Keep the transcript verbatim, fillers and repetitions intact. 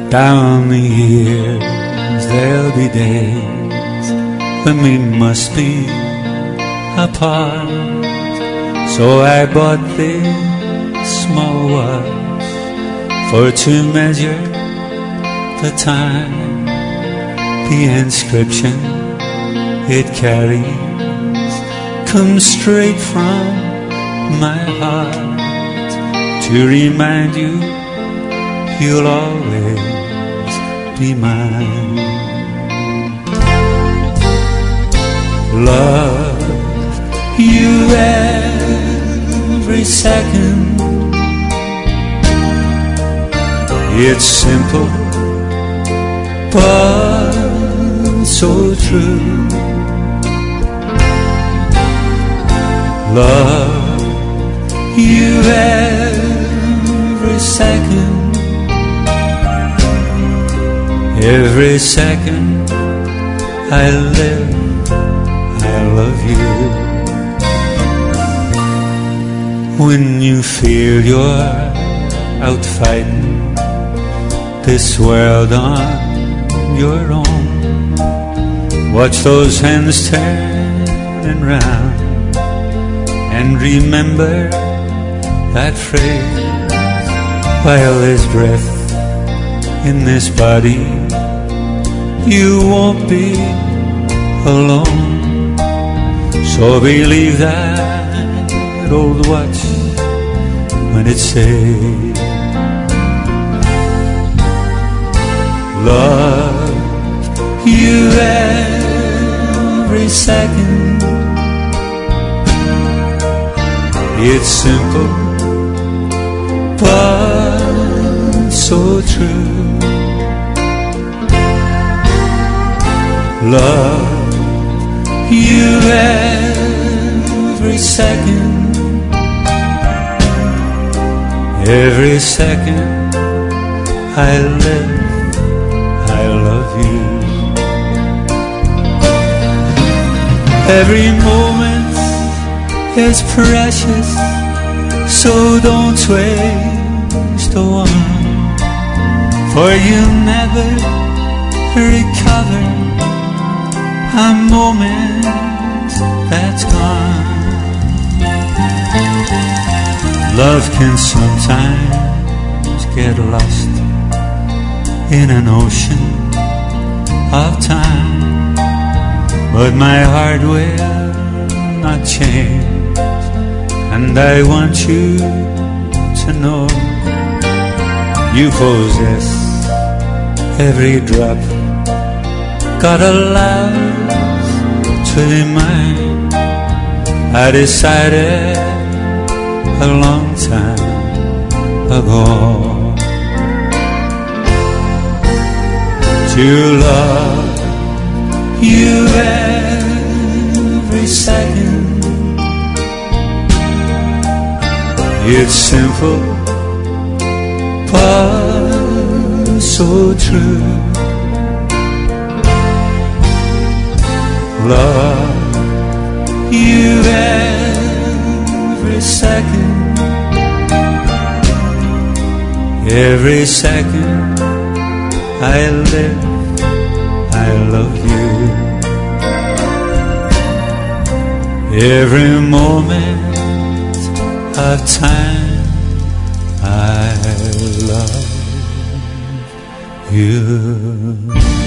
Down the years there'll be days when we must be apart. So I bought this small watch for to measure the time. The inscription it carries comes straight from my heart to remind you you'll always be mine. Love you every second. It's simple but so true. Love you every second. Every second I live, I love you. When you feel you're out fighting this world on your own, watch those hands turning round and remember that phrase. While there's breath in this body, you won't be alone. So believe that old watch when it says love you every second. It's simple but so true. Love you every second. Every second I live, I love you. Every moment is precious, so don't waste a one, for you never recover a moment that's gone. Love can sometimes get lost in an ocean of time, but my heart will not change, and I want you to know you possess every drop God allows to be mine. I decided a long time ago to love you every second. It's simple but so true. Love you every second. Every second I live, I love you. Every moment of time I love you.